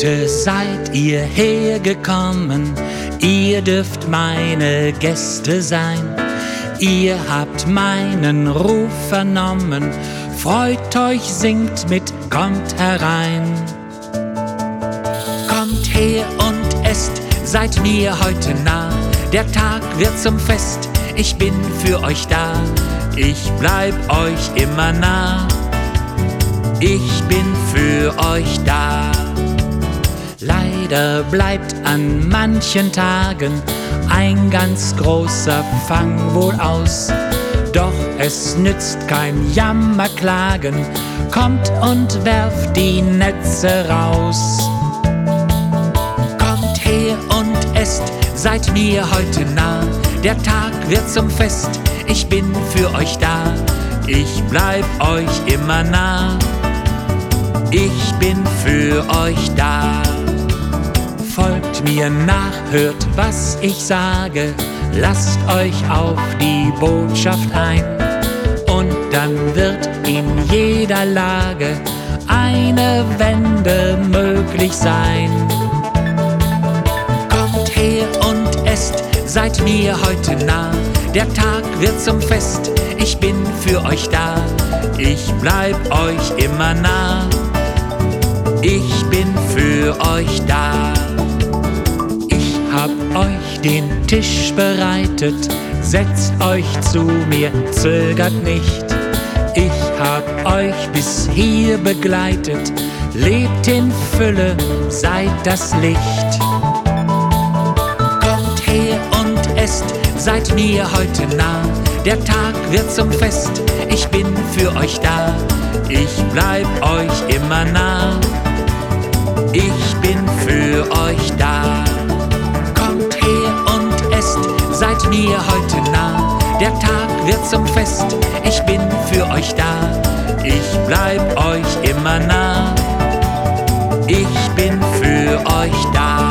Heute seid ihr hergekommen, ihr dürft meine Gäste sein. Ihr habt meinen Ruf vernommen, freut euch, singt mit, kommt herein. Kommt her und esst, seid mir heute nah, der Tag wird zum Fest, ich bin für euch da, ich bleib euch immer nah, ich bin für euch da. Leider bleibt an manchen Tagen ein ganz großer Fang wohl aus. Doch es nützt kein Jammerklagen, kommt und werft die Netze raus. Kommt her und esst, seid mir heute nah, der Tag wird zum Fest, ich bin für euch da, ich bleib euch immer nah, ich bin für euch da. Folgt mir nach, hört, was ich sage, lasst euch auf die Botschaft ein, und dann wird in jeder Lage eine Wende möglich sein. Kommt her und esst, seid mir heute nah, der Tag wird zum Fest, ich bin für euch da, ich bleib euch immer nah, ich bin für euch da. Ich hab euch den Tisch bereitet, setzt euch zu mir, zögert nicht. Ich hab euch bis hier begleitet, lebt in Fülle, seid das Licht. Kommt her und esst, seid mir heute nah, der Tag wird zum Fest, ich bin für euch da, ich bleib euch immer nah, ich bin für euch da. Kommt her und esst, seid mir heute nah, der Tag wird zum Fest, ich bin für euch da, ich bleib euch immer nah, ich bin für euch da.